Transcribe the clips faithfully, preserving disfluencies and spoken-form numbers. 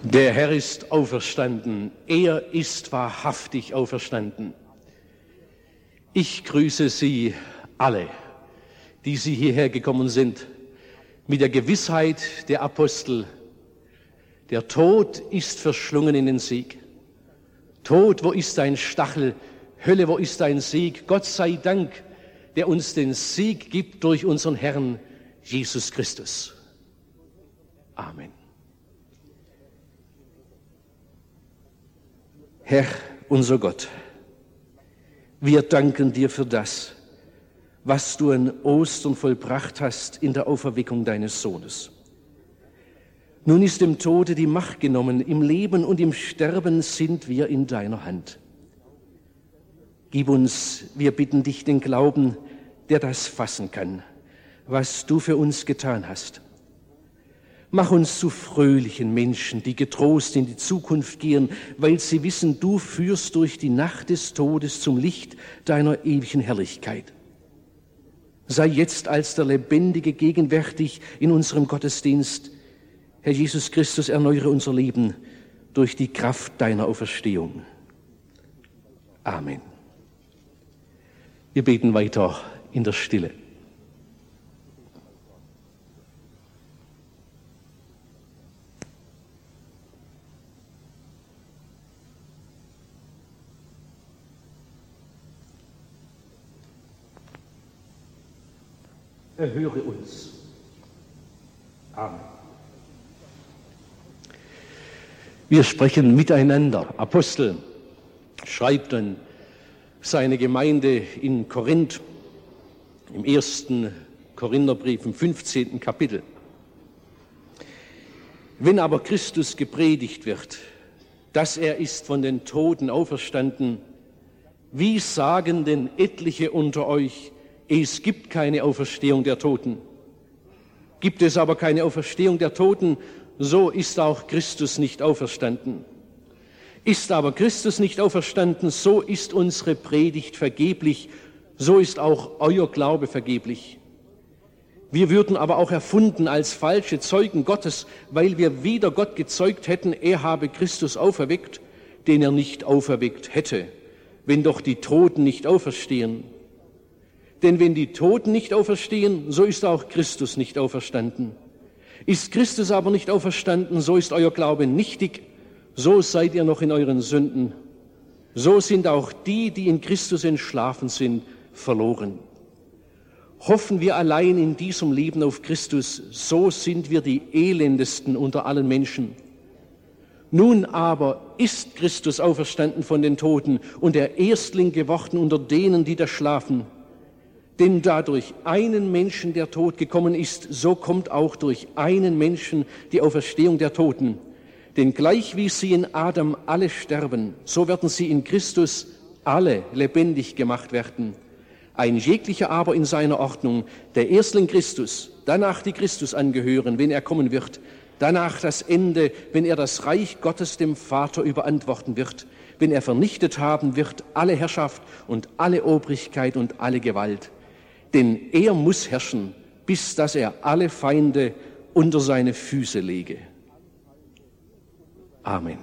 Der Herr ist auferstanden, er ist wahrhaftig auferstanden. Ich grüße Sie alle, die Sie hierher gekommen sind, mit der Gewissheit der Apostel. Der Tod ist verschlungen in den Sieg. Tod, wo ist dein Stachel? Hölle, wo ist dein Sieg? Gott sei Dank, der uns den Sieg gibt durch unseren Herrn Jesus Christus. Amen. Herr, unser Gott, wir danken dir für das, was du an Ostern vollbracht hast in der Auferweckung deines Sohnes. Nun ist dem Tode die Macht genommen, im Leben und im Sterben sind wir in deiner Hand. Gib uns, wir bitten dich, den Glauben, der das fassen kann, was du für uns getan hast. Mach uns zu fröhlichen Menschen, die getrost in die Zukunft gehen, weil sie wissen, du führst durch die Nacht des Todes zum Licht deiner ewigen Herrlichkeit. Sei jetzt als der Lebendige gegenwärtig in unserem Gottesdienst. Herr Jesus Christus, erneuere unser Leben durch die Kraft deiner Auferstehung. Amen. Wir beten weiter in der Stille. Erhöre uns. Amen. Wir sprechen miteinander. Apostel schreibt an seine Gemeinde in Korinth im ersten Korintherbrief im fünfzehnten Kapitel. Wenn aber Christus gepredigt wird, dass er ist von den Toten auferstanden, wie sagen denn etliche unter euch, es gibt keine Auferstehung der Toten? Gibt es aber keine Auferstehung der Toten, so ist auch Christus nicht auferstanden. Ist aber Christus nicht auferstanden, so ist unsere Predigt vergeblich, so ist auch euer Glaube vergeblich. Wir würden aber auch erfunden als falsche Zeugen Gottes, weil wir wider Gott gezeugt hätten, er habe Christus auferweckt, den er nicht auferweckt hätte, wenn doch die Toten nicht auferstehen. Denn wenn die Toten nicht auferstehen, so ist auch Christus nicht auferstanden. Ist Christus aber nicht auferstanden, so ist euer Glaube nichtig, so seid ihr noch in euren Sünden. So sind auch die, die in Christus entschlafen sind, verloren. Hoffen wir allein in diesem Leben auf Christus, so sind wir die elendesten unter allen Menschen. Nun aber ist Christus auferstanden von den Toten und der Erstling geworden unter denen, die da schlafen. Denn da durch einen Menschen der Tod gekommen ist, so kommt auch durch einen Menschen die Auferstehung der Toten. Denn gleich wie sie in Adam alle sterben, so werden sie in Christus alle lebendig gemacht werden. Ein jeglicher aber in seiner Ordnung, der Erstling Christus, danach die Christus angehören, wenn er kommen wird, danach das Ende, wenn er das Reich Gottes dem Vater überantworten wird, wenn er vernichtet haben wird alle Herrschaft und alle Obrigkeit und alle Gewalt. Denn er muss herrschen, bis dass er alle Feinde unter seine Füße lege. Amen.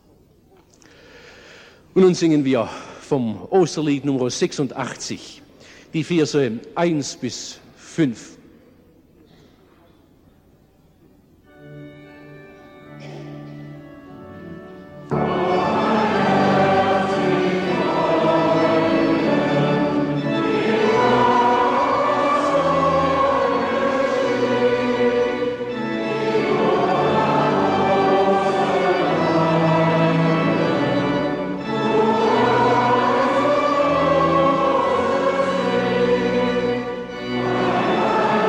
Und nun singen wir vom Osterlied Nummer sechsundachtzig, die Verse eins bis fünf. Amen.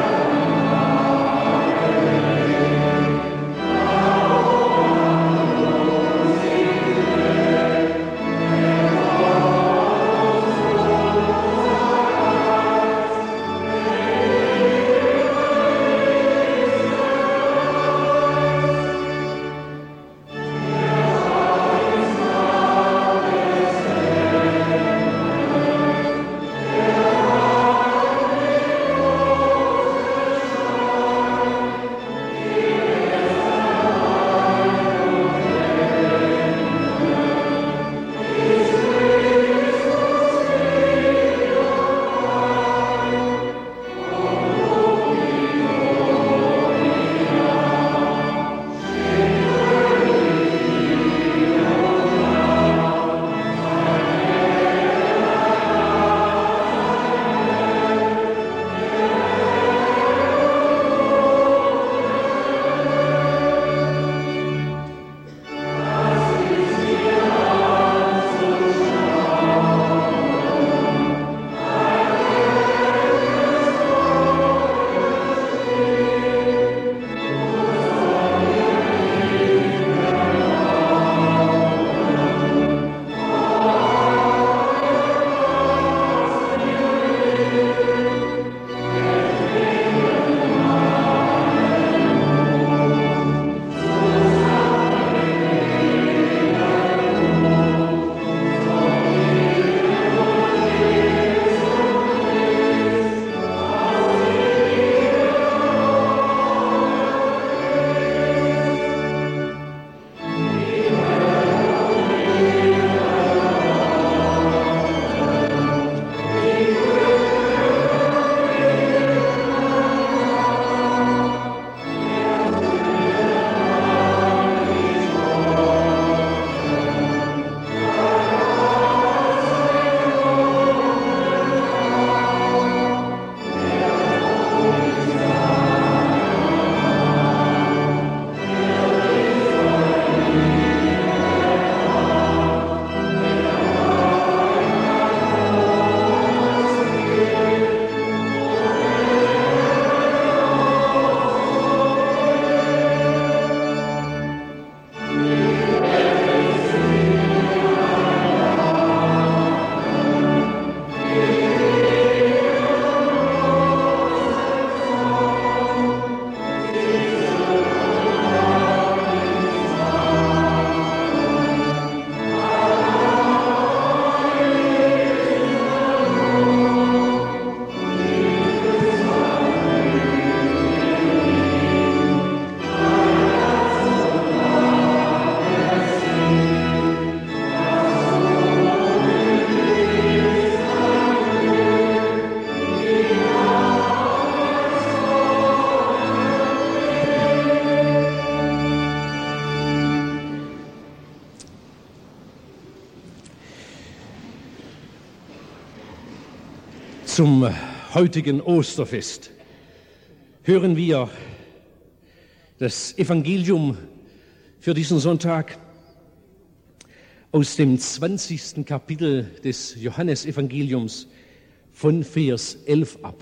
Zum heutigen Osterfest hören wir das Evangelium für diesen Sonntag aus dem zwanzigsten Kapitel des Johannesevangeliums von Vers elf ab.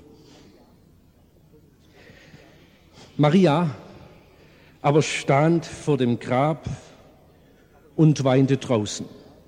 Maria aber stand vor dem Grab und weinte draußen.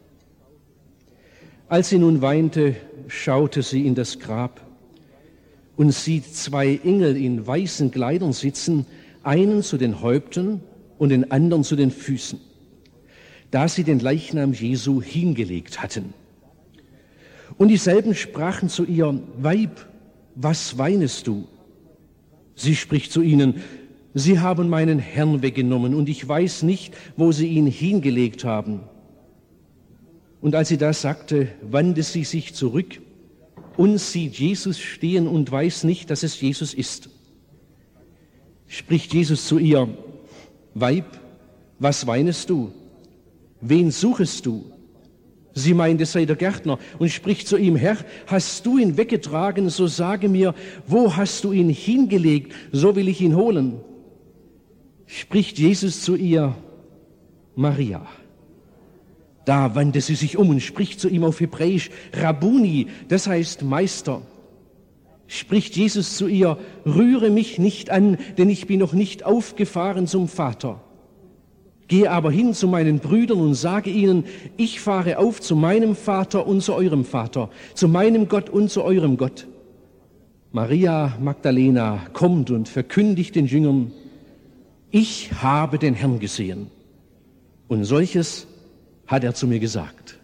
Als sie nun weinte, schaute sie in das Grab und sieht zwei Engel in weißen Kleidern sitzen, einen zu den Häupten und den anderen zu den Füßen, da sie den Leichnam Jesu hingelegt hatten. Und dieselben sprachen zu ihr: Weib, was weinest du? Sie spricht zu ihnen: Sie haben meinen Herrn weggenommen, und ich weiß nicht, wo sie ihn hingelegt haben. Und als sie das sagte, wandte sie sich zurück und sieht Jesus stehen und weiß nicht, dass es Jesus ist. Spricht Jesus zu ihr: Weib, was weinest du? Wen suchest du? Sie meint, es sei der Gärtner, und spricht zu ihm: Herr, hast du ihn weggetragen, so sage mir, wo hast du ihn hingelegt, so will ich ihn holen. Spricht Jesus zu ihr: Maria. Da wandte sie sich um und spricht zu ihm auf Hebräisch: Rabbuni, das heißt Meister. Spricht Jesus zu ihr: Rühre mich nicht an, denn ich bin noch nicht aufgefahren zum Vater. Gehe aber hin zu meinen Brüdern und sage ihnen, ich fahre auf zu meinem Vater und zu eurem Vater, zu meinem Gott und zu eurem Gott. Maria Magdalena kommt und verkündigt den Jüngern: Ich habe den Herrn gesehen. Und solches hat er zu mir gesagt.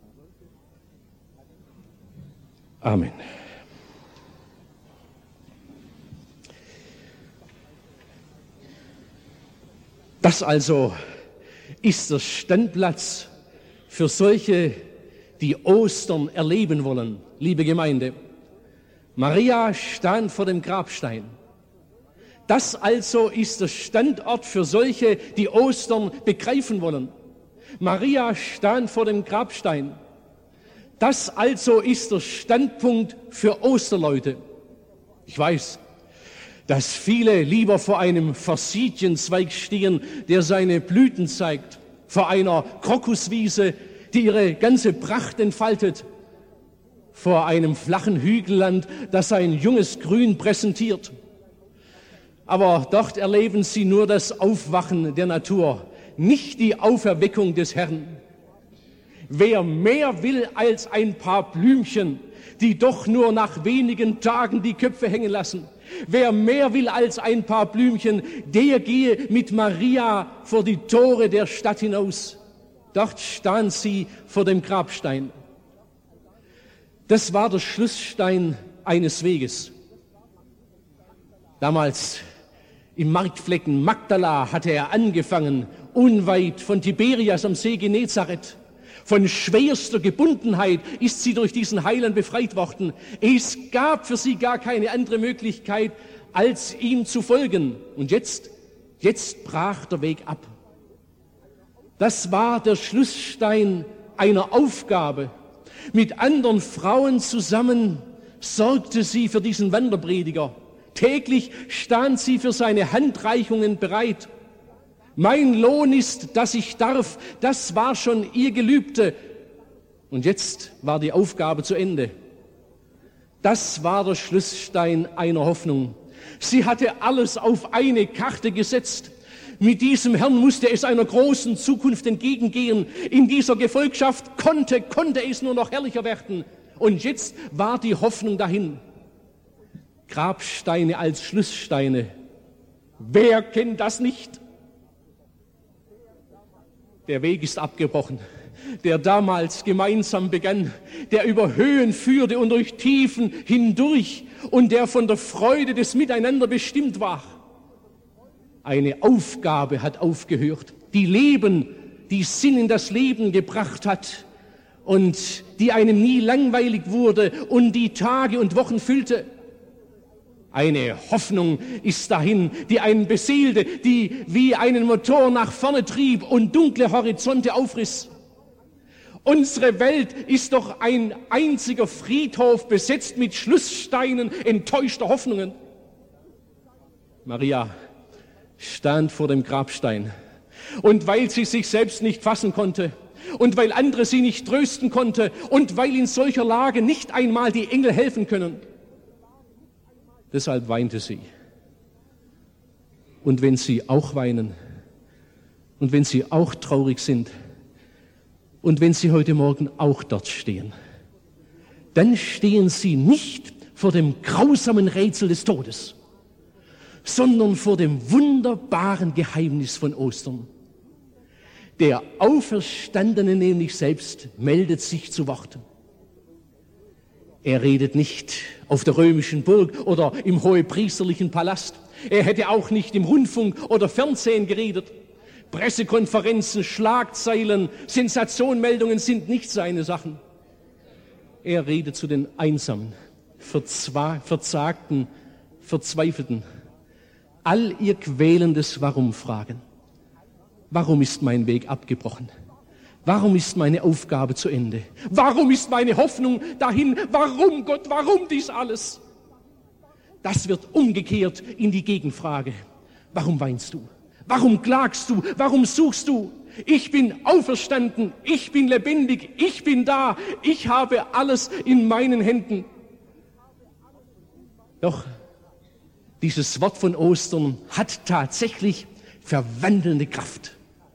Amen. Das also ist der Standplatz für solche, die Ostern erleben wollen, liebe Gemeinde. Maria stand vor dem Grabstein. Das also ist der Standort für solche, die Ostern begreifen wollen. Maria stand vor dem Grabstein. Das also ist der Standpunkt für Osterleute. Ich weiß, dass viele lieber vor einem Forsythienzweig stehen, der seine Blüten zeigt, vor einer Krokuswiese, die ihre ganze Pracht entfaltet, vor einem flachen Hügelland, das sein junges Grün präsentiert. Aber dort erleben sie nur das Aufwachen der Natur, nicht die Auferweckung des Herrn. Wer mehr will als ein paar Blümchen, die doch nur nach wenigen Tagen die Köpfe hängen lassen, wer mehr will als ein paar Blümchen, der gehe mit Maria vor die Tore der Stadt hinaus. Dort stand sie vor dem Grabstein. Das war der Schlussstein eines Weges. Damals im Marktflecken Magdala hatte er angefangen, unweit von Tiberias am See Genezareth. Von schwerster Gebundenheit ist sie durch diesen Heiland befreit worden. Es gab für sie gar keine andere Möglichkeit, als ihm zu folgen. Und jetzt, jetzt brach der Weg ab. Das war der Schlussstein einer Aufgabe. Mit anderen Frauen zusammen sorgte sie für diesen Wanderprediger. Täglich stand sie für seine Handreichungen bereit. Mein Lohn ist, dass ich darf, das war schon ihr Gelübde. Und jetzt war die Aufgabe zu Ende. Das war der Schlussstein einer Hoffnung. Sie hatte alles auf eine Karte gesetzt. Mit diesem Herrn musste es einer großen Zukunft entgegengehen. In dieser Gefolgschaft konnte, konnte es nur noch herrlicher werden. Und jetzt war die Hoffnung dahin. Grabsteine als Schlusssteine. Wer kennt das nicht? Der Weg ist abgebrochen, der damals gemeinsam begann, der über Höhen führte und durch Tiefen hindurch und der von der Freude des Miteinander bestimmt war. Eine Aufgabe hat aufgehört, die Leben, die Sinn in das Leben gebracht hat und die einem nie langweilig wurde und die Tage und Wochen füllte. Eine Hoffnung ist dahin, die einen beseelte, die wie einen Motor nach vorne trieb und dunkle Horizonte aufriss. Unsere Welt ist doch ein einziger Friedhof, besetzt mit Schlusssteinen enttäuschter Hoffnungen. Maria stand vor dem Grabstein, und weil sie sich selbst nicht fassen konnte und weil andere sie nicht trösten konnte und weil in solcher Lage nicht einmal die Engel helfen können, deshalb weinte sie. Und wenn Sie auch weinen und wenn Sie auch traurig sind und wenn Sie heute Morgen auch dort stehen, dann stehen Sie nicht vor dem grausamen Rätsel des Todes, sondern vor dem wunderbaren Geheimnis von Ostern. Der Auferstandene nämlich selbst meldet sich zu Wort. Er redet nicht auf der römischen Burg oder im hohepriesterlichen Palast. Er hätte auch nicht im Rundfunk oder Fernsehen geredet. Pressekonferenzen, Schlagzeilen, Sensationmeldungen sind nicht seine Sachen. Er redet zu den Einsamen, Verzwa- Verzagten, Verzweifelten. All ihr quälendes Warum fragen. Warum ist mein Weg abgebrochen? Warum ist meine Aufgabe zu Ende? Warum ist meine Hoffnung dahin? Warum, Gott, warum dies alles? Das wird umgekehrt in die Gegenfrage. Warum weinst du? Warum klagst du? Warum suchst du? Ich bin auferstanden, ich bin lebendig, ich bin da, ich habe alles in meinen Händen. Doch dieses Wort von Ostern hat tatsächlich verwandelnde Kraft.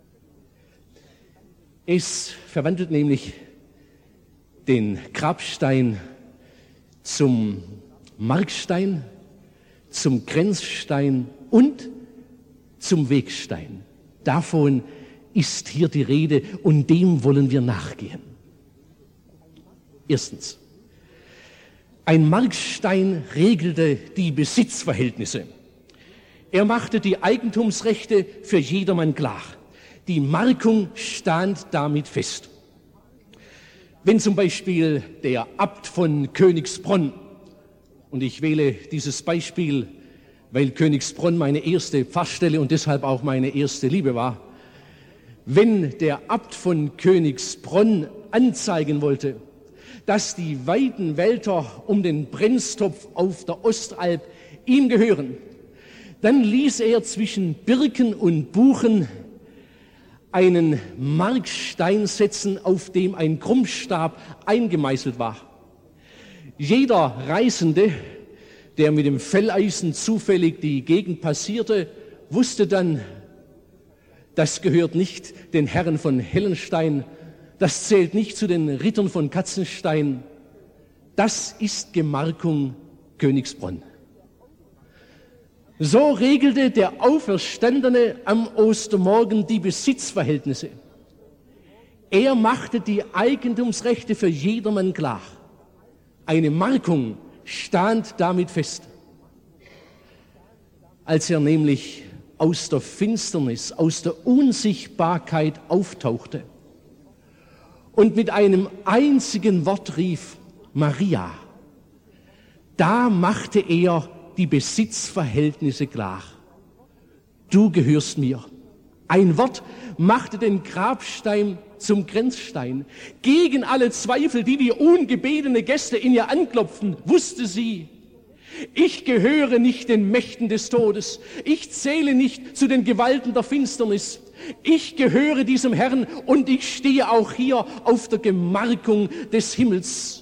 Es verwandelt nämlich den Grabstein zum Markstein, zum Grenzstein und zum Wegstein. Davon ist hier die Rede und dem wollen wir nachgehen. Erstens, ein Markstein regelte die Besitzverhältnisse. Er machte die Eigentumsrechte für jedermann klar. Die Markung stand damit fest. Wenn zum Beispiel der Abt von Königsbronn, und ich wähle dieses Beispiel, weil Königsbronn meine erste Pfarrstelle und deshalb auch meine erste Liebe war, wenn der Abt von Königsbronn anzeigen wollte, dass die weiten Wälder um den Brennstopf auf der Ostalb ihm gehören, dann ließ er zwischen Birken und Buchen einen Markstein setzen, auf dem ein Krummstab eingemeißelt war. Jeder Reisende, der mit dem Felleisen zufällig die Gegend passierte, wusste dann, das gehört nicht den Herren von Hellenstein, das zählt nicht zu den Rittern von Katzenstein, das ist Gemarkung Königsbronn. So regelte der Auferstandene am Ostermorgen die Besitzverhältnisse. Er machte die Eigentumsrechte für jedermann klar. Eine Markung stand damit fest. Als er nämlich aus der Finsternis, aus der Unsichtbarkeit auftauchte und mit einem einzigen Wort rief, Maria, da machte er die Besitzverhältnisse klar. Du gehörst mir. Ein Wort machte den Grabstein zum Grenzstein. Gegen alle Zweifel, die wie ungebetene Gäste in ihr anklopften, wusste sie, ich gehöre nicht den Mächten des Todes. Ich zähle nicht zu den Gewalten der Finsternis. Ich gehöre diesem Herrn und ich stehe auch hier auf der Gemarkung des Himmels.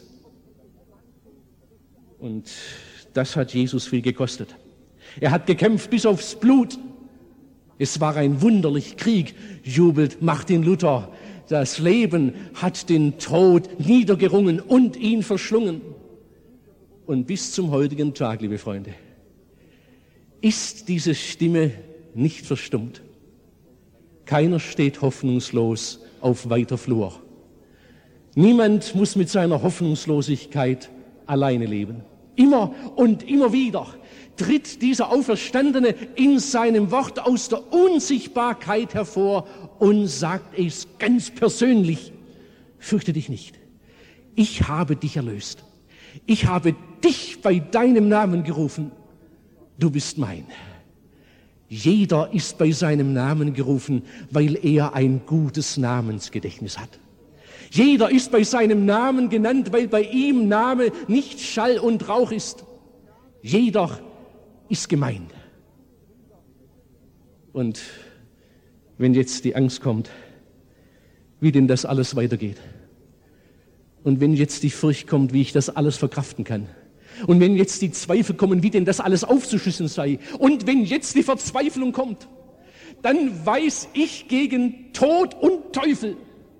Und das hat Jesus viel gekostet. Er hat gekämpft bis aufs Blut. Es war ein wunderlich Krieg, jubelt Martin Luther. Das Leben hat den Tod niedergerungen und ihn verschlungen. Und bis zum heutigen Tag, liebe Freunde, ist diese Stimme nicht verstummt. Keiner steht hoffnungslos auf weiter Flur. Niemand muss mit seiner Hoffnungslosigkeit alleine leben. Immer und immer wieder tritt dieser Auferstandene in seinem Wort aus der Unsichtbarkeit hervor und sagt es ganz persönlich. Fürchte dich nicht. Ich habe dich erlöst. Ich habe dich bei deinem Namen gerufen. Du bist mein. Jeder ist bei seinem Namen gerufen, weil er ein gutes Namensgedächtnis hat. Jeder ist bei seinem Namen genannt, weil bei ihm Name nicht Schall und Rauch ist. Jeder ist gemeint. Und wenn jetzt die Angst kommt, wie denn das alles weitergeht, und wenn jetzt die Furcht kommt, wie ich das alles verkraften kann, und wenn jetzt die Zweifel kommen, wie denn das alles aufzuschlüsseln sei, und wenn jetzt die Verzweiflung kommt, dann weiß ich gegen Tod und Teufel,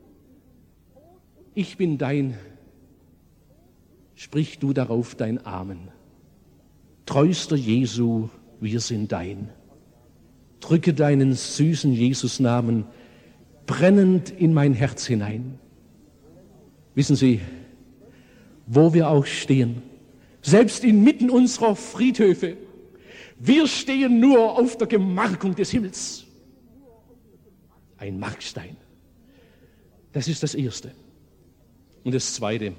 ich bin dein, sprich du darauf dein Amen. Treuster Jesu, wir sind dein. Drücke deinen süßen Jesus-Namen brennend in mein Herz hinein. Wissen Sie, wo wir auch stehen, selbst inmitten unserer Friedhöfe, wir stehen nur auf der Gemarkung des Himmels. Ein Markstein. Das ist das Erste. Und das Zweite,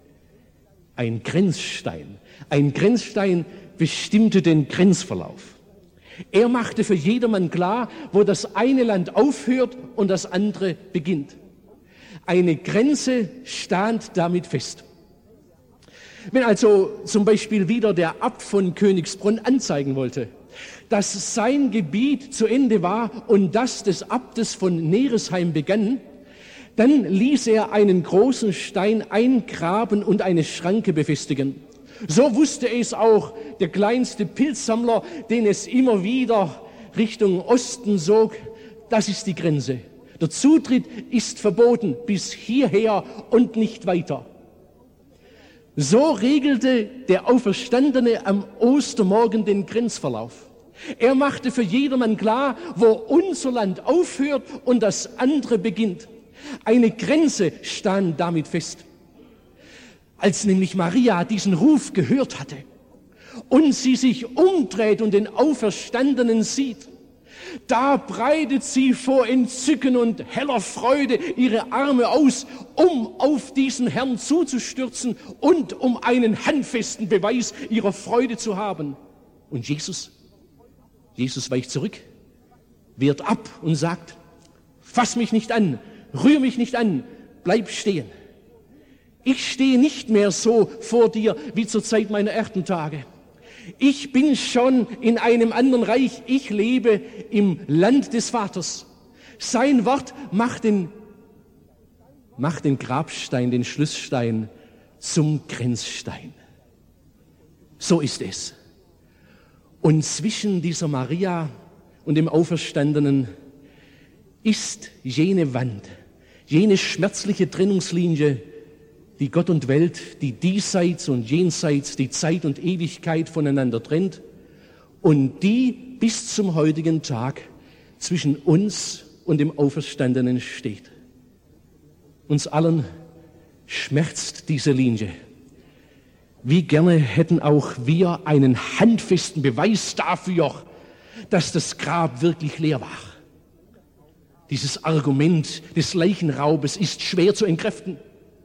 ein Grenzstein. Ein Grenzstein bestimmte den Grenzverlauf. Er machte für jedermann klar, wo das eine Land aufhört und das andere beginnt. Eine Grenze stand damit fest. Wenn also zum Beispiel wieder der Abt von Königsbrunn anzeigen wollte, dass sein Gebiet zu Ende war und das des Abtes von Neresheim begann, dann ließ er einen großen Stein eingraben und eine Schranke befestigen. So wusste es auch der kleinste Pilzsammler, den es immer wieder Richtung Osten sog. Das ist die Grenze. Der Zutritt ist verboten bis hierher und nicht weiter. So regelte der Auferstandene am Ostermorgen den Grenzverlauf. Er machte für jedermann klar, wo unser Land aufhört und das andere beginnt. Eine Grenze stand damit fest. Als nämlich Maria diesen Ruf gehört hatte und sie sich umdreht und den Auferstandenen sieht, da breitet sie vor Entzücken und heller Freude ihre Arme aus, um auf diesen Herrn zuzustürzen und um einen handfesten Beweis ihrer Freude zu haben. Und Jesus, Jesus weicht zurück, wehrt ab und sagt, fass mich nicht an, rühr mich nicht an, bleib stehen. Ich stehe nicht mehr so vor dir wie zur Zeit meiner Erdentage. Ich bin schon in einem anderen Reich. Ich lebe im Land des Vaters. Sein Wort macht den, macht den Grabstein, den Schlussstein zum Grenzstein. So ist es. Und zwischen dieser Maria und dem Auferstandenen ist jene Wand, jene schmerzliche Trennungslinie, die Gott und Welt, die diesseits und jenseits, die Zeit und Ewigkeit voneinander trennt und die bis zum heutigen Tag zwischen uns und dem Auferstandenen steht. Uns allen schmerzt diese Linie. Wie gerne hätten auch wir einen handfesten Beweis dafür, dass das Grab wirklich leer war. Dieses Argument des Leichenraubes ist schwer zu entkräften.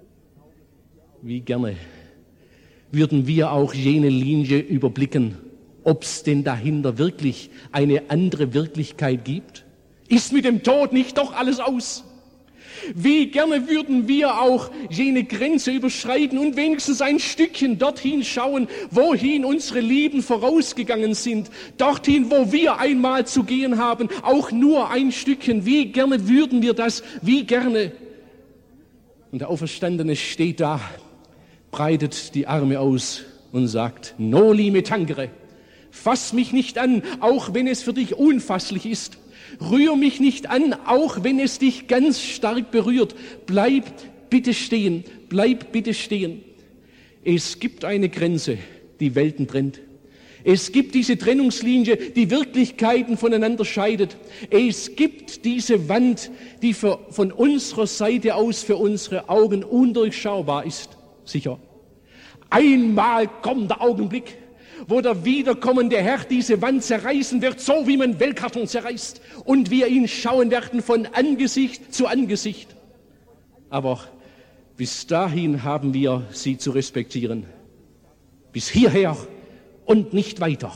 Wie gerne würden wir auch jene Linie überblicken, ob es denn dahinter wirklich eine andere Wirklichkeit gibt? Ist mit dem Tod nicht doch alles aus? Wie gerne würden wir auch jene Grenze überschreiten und wenigstens ein Stückchen dorthin schauen, wohin unsere Lieben vorausgegangen sind, dorthin, wo wir einmal zu gehen haben, auch nur ein Stückchen. Wie gerne würden wir das, wie gerne. Und der Auferstandene steht da, breitet die Arme aus und sagt, Noli me tangere, fass mich nicht an, auch wenn es für dich unfasslich ist. Rühr mich nicht an, auch wenn es dich ganz stark berührt. Bleib bitte stehen, bleib bitte stehen. Es gibt eine Grenze, die Welten trennt. Es gibt diese Trennungslinie, die Wirklichkeiten voneinander scheidet. Es gibt diese Wand, die für, von unserer Seite aus für unsere Augen undurchschaubar ist. Sicher. Einmal kommt der Augenblick, wo der wiederkommende Herr diese Wand zerreißen wird, so wie man Weltkarton zerreißt, und wir ihn schauen werden von Angesicht zu Angesicht. Aber bis dahin haben wir sie zu respektieren. Bis hierher und nicht weiter.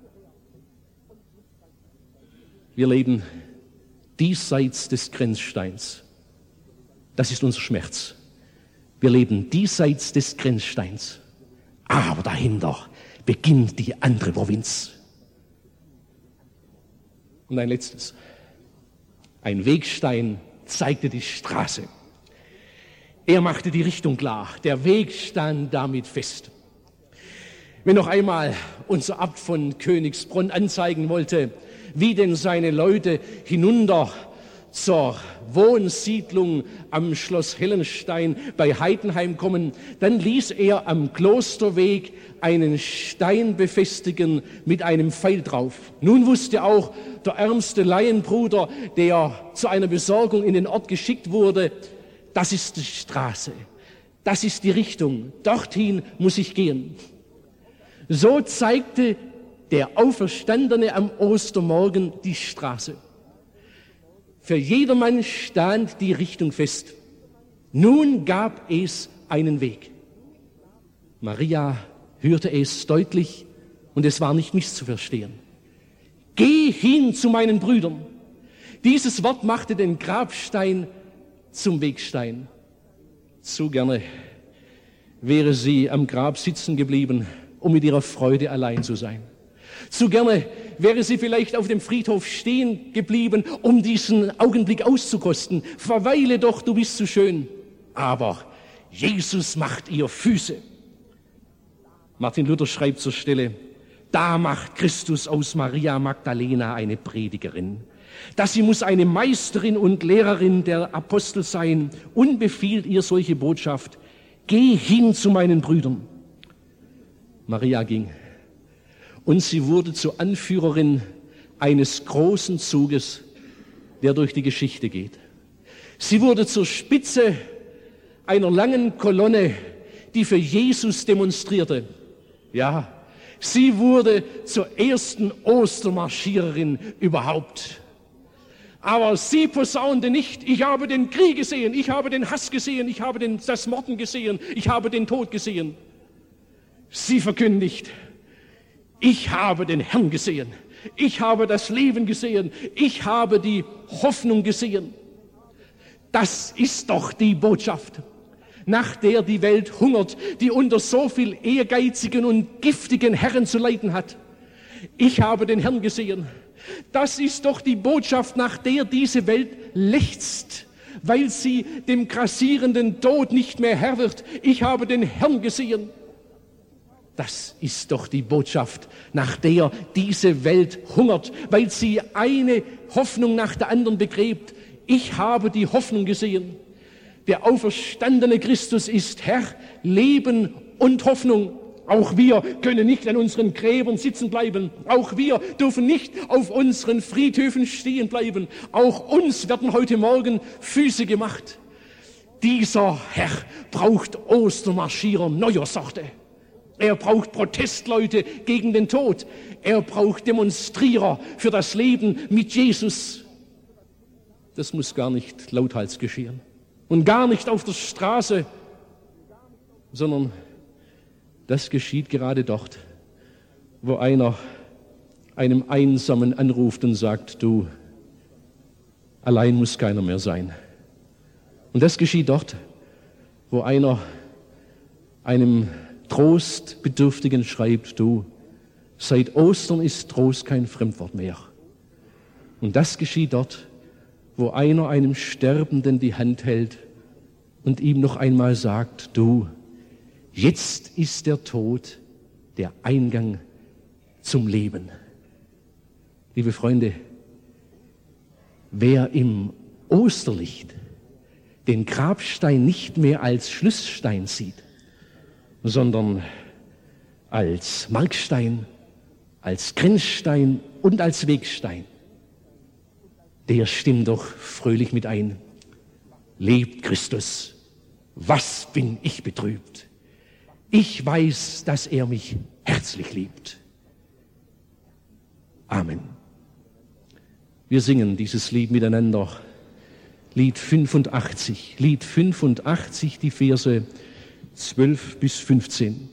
Wir leben diesseits des Grenzsteins. Das ist unser Schmerz. Wir leben diesseits des Grenzsteins, aber dahinter beginnt die andere Provinz. Und ein letztes. Ein Wegstein zeigte die Straße. Er machte die Richtung klar. Der Weg stand damit fest. Wenn noch einmal unser Abt von Königsbronn anzeigen wollte, wie denn seine Leute hinunter zur Wohnsiedlung am Schloss Hellenstein bei Heidenheim kommen, dann ließ er am Klosterweg einen Stein befestigen mit einem Pfeil drauf. Nun wusste auch der ärmste Laienbruder, der zu einer Besorgung in den Ort geschickt wurde, das ist die Straße, das ist die Richtung, dorthin muss ich gehen. So zeigte der Auferstandene am Ostermorgen die Straße. Für jedermann stand die Richtung fest. Nun gab es einen Weg. Maria hörte es deutlich und es war nicht misszuverstehen. Geh hin zu meinen Brüdern. Dieses Wort machte den Grabstein zum Wegstein. Zu gerne wäre sie am Grab sitzen geblieben, um mit ihrer Freude allein zu sein. Zu gerne wäre sie vielleicht auf dem Friedhof stehen geblieben, um diesen Augenblick auszukosten. Verweile doch, du bist zu schön. Aber Jesus macht ihr Füße. Martin Luther schreibt zur Stelle, da macht Christus aus Maria Magdalena eine Predigerin. Dass sie muss eine Meisterin und Lehrerin der Apostel sein und befiehlt ihr solche Botschaft, geh hin zu meinen Brüdern. Maria ging. Und sie wurde zur Anführerin eines großen Zuges, der durch die Geschichte geht. Sie wurde zur Spitze einer langen Kolonne, die für Jesus demonstrierte. Ja, sie wurde zur ersten Ostermarschiererin überhaupt. Aber sie posaunte nicht, ich habe den Krieg gesehen, ich habe den Hass gesehen, ich habe den, das Morden gesehen, ich habe den Tod gesehen. Sie verkündigt, ich habe den Herrn gesehen, ich habe das Leben gesehen, ich habe die Hoffnung gesehen. Das ist doch die Botschaft, nach der die Welt hungert, die unter so viel ehrgeizigen und giftigen Herren zu leiden hat. Ich habe den Herrn gesehen. Das ist doch die Botschaft, nach der diese Welt lechzt, weil sie dem grassierenden Tod nicht mehr Herr wird. Ich habe den Herrn gesehen. Das ist doch die Botschaft, nach der diese Welt hungert, weil sie eine Hoffnung nach der anderen begräbt. Ich habe die Hoffnung gesehen. Der auferstandene Christus ist Herr, Leben und Hoffnung. Auch wir können nicht an unseren Gräbern sitzen bleiben. Auch wir dürfen nicht auf unseren Friedhöfen stehen bleiben. Auch uns werden heute Morgen Füße gemacht. Dieser Herr braucht Ostermarschierer neuer Sorte. Er braucht Protestleute gegen den Tod. Er braucht Demonstrierer für das Leben mit Jesus. Das muss gar nicht lauthals geschehen. Und gar nicht auf der Straße, sondern das geschieht gerade dort, wo einer einem Einsamen anruft und sagt, du, allein muss keiner mehr sein. Und das geschieht dort, wo einer einem Trostbedürftigen schreibt, du, seit Ostern ist Trost kein Fremdwort mehr. Und das geschieht dort, wo einer einem Sterbenden die Hand hält und ihm noch einmal sagt, du, jetzt ist der Tod der Eingang zum Leben. Liebe Freunde, wer im Osterlicht den Grabstein nicht mehr als Schlussstein sieht, sondern als Markstein, als Grenzstein und als Wegstein, der stimmt doch fröhlich mit ein. Lebt Christus, was bin ich betrübt? Ich weiß, dass er mich herzlich liebt. Amen. Wir singen dieses Lied miteinander. Lied fünfundachtzig. Lied fünfundachtzig, die Verse zwölf bis fünfzehn.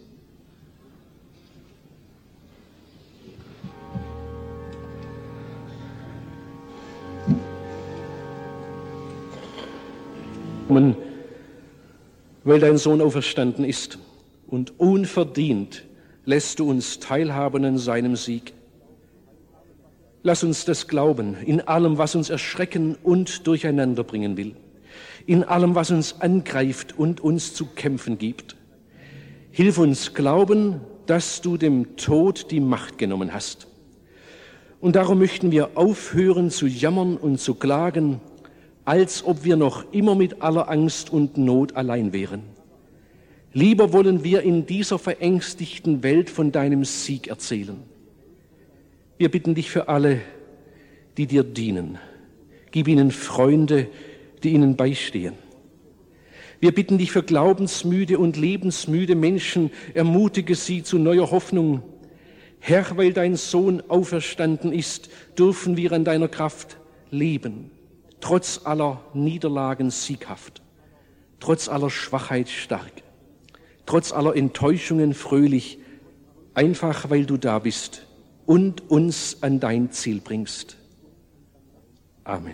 weil dein Sohn auferstanden ist und unverdient lässt du uns teilhaben an seinem Sieg. Lass uns das glauben in allem, was uns erschrecken und durcheinander bringen will, in allem, was uns angreift und uns zu kämpfen gibt. Hilf uns glauben, dass du dem Tod die Macht genommen hast. Und darum möchten wir aufhören zu jammern und zu klagen, als ob wir noch immer mit aller Angst und Not allein wären. Lieber wollen wir in dieser verängstigten Welt von deinem Sieg erzählen. Wir bitten dich für alle, die dir dienen. Gib ihnen Freunde, die ihnen beistehen. Wir bitten dich für glaubensmüde und lebensmüde Menschen, ermutige sie zu neuer Hoffnung. Herr, weil dein Sohn auferstanden ist, dürfen wir an deiner Kraft leben, trotz aller Niederlagen sieghaft, trotz aller Schwachheit stark, trotz aller Enttäuschungen fröhlich, einfach weil du da bist und uns an dein Ziel bringst. Amen.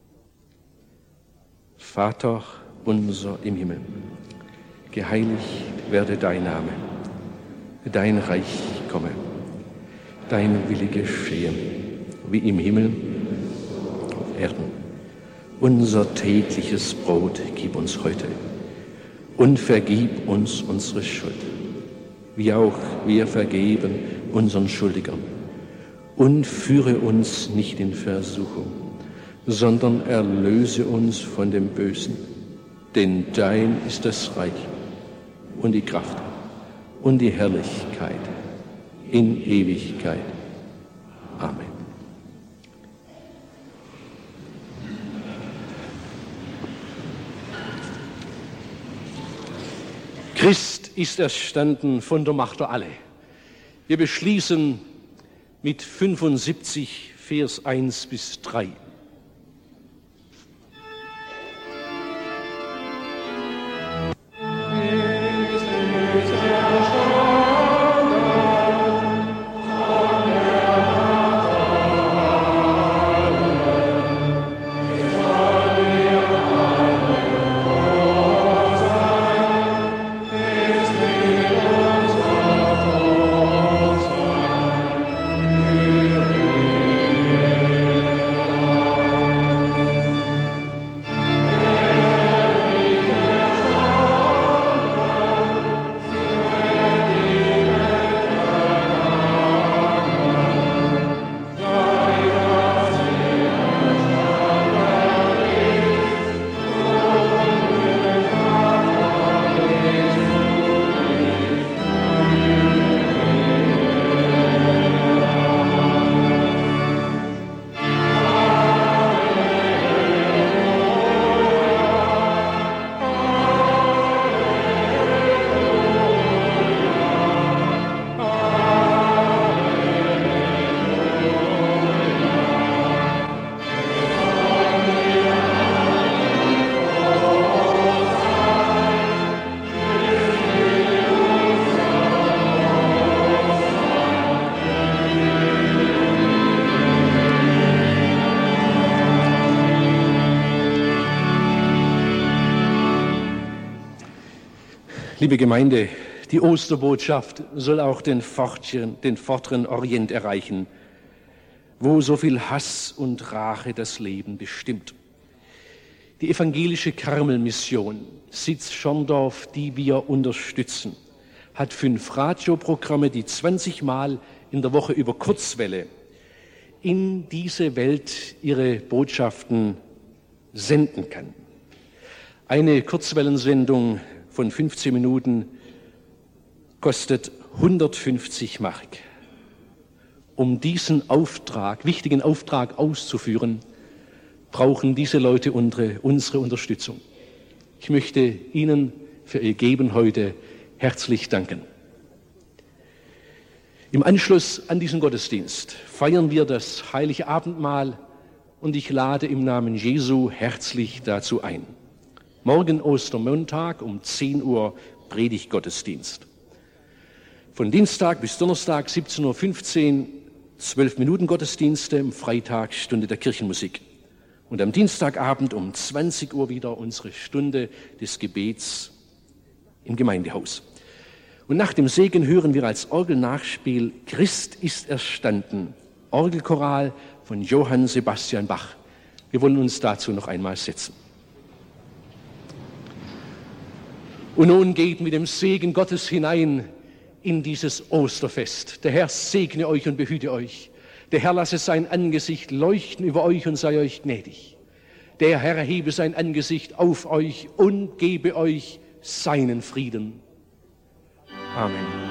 Vater unser im Himmel, geheiligt werde dein Name, dein Reich komme, dein Wille geschehe, wie im Himmel auf Erden. Unser tägliches Brot gib uns heute und vergib uns unsere Schuld, wie auch wir vergeben unseren Schuldigern. Und führe uns nicht in Versuchung, sondern erlöse uns von dem Bösen. Denn dein ist das Reich und die Kraft und die Herrlichkeit in Ewigkeit. Amen. Christ ist erstanden von der Macht der Alle. Wir beschließen mit fünfundsiebzig, Vers eins bis drei. Liebe Gemeinde, die Osterbotschaft soll auch den vorderen, den vorderen Orient erreichen, wo so viel Hass und Rache das Leben bestimmt. Die evangelische Karmelmission Sitz-Schorndorf, die wir unterstützen, hat fünf Radioprogramme, die zwanzig Mal in der Woche über Kurzwelle in diese Welt ihre Botschaften senden kann. Eine Kurzwellensendung von fünfzehn Minuten kostet hundertfünfzig Mark. Um diesen Auftrag, wichtigen Auftrag auszuführen, brauchen diese Leute unsere, unsere Unterstützung. Ich möchte Ihnen für Ihr Geben heute herzlich danken. Im Anschluss an diesen Gottesdienst feiern wir das heilige Abendmahl und ich lade im Namen Jesu herzlich dazu ein. Morgen Ostermontag um zehn Uhr Predigtgottesdienst. Von Dienstag bis Donnerstag siebzehn Uhr fünfzehn, zwölf Minuten Gottesdienste, am Freitag Stunde der Kirchenmusik. Und am Dienstagabend um zwanzig Uhr wieder unsere Stunde des Gebets im Gemeindehaus. Und nach dem Segen hören wir als Orgelnachspiel Christ ist erstanden, Orgelchoral von Johann Sebastian Bach. Wir wollen uns dazu noch einmal setzen. Und nun geht mit dem Segen Gottes hinein in dieses Osterfest. Der Herr segne euch und behüte euch. Der Herr lasse sein Angesicht leuchten über euch und sei euch gnädig. Der Herr erhebe sein Angesicht auf euch und gebe euch seinen Frieden. Amen.